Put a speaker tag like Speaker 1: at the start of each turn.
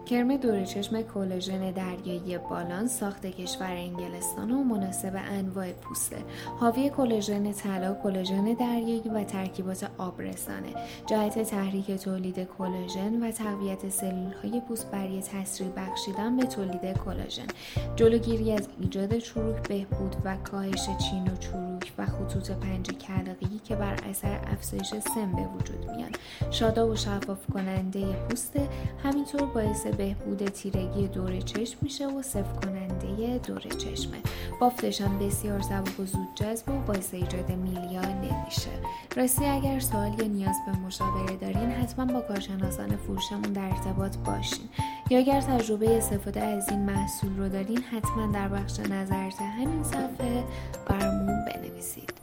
Speaker 1: کرم دور چشم کلاژن دریایی بالانس ساخت کشور انگلستان و مناسب انواع پوسته. حاوی کلاژن طلا، کلاژن دریایی و ترکیبات آبرسانه. جهت تحریک تولید کلاژن و تقویت سلول‌های پوست برای تسریع بخشیدن به تولید کلاژن. جلوگیری از ایجاد چروک، بهبود و کاهش چین و چروک و خطوط پنجه کلقی که بر اثر افزایش سن به وجود میان. شاداب و شفاف کننده پوست، همینطور باعث بهبود تیرگی دور چشم میشه و صفر کننده دور چشمه. بافتش هم بسیار سبک و زود جذب و باعث ایجاد میلیا نمیشه. راستی اگر سوال یا نیاز به مشاوره دارین حتما با کارشناسان فروشمون در ارتباط باشین، یا اگر تجربه استفاده از این محصول رو دارین حتما در بخش نظرات همین صفحه برامون بنویسید.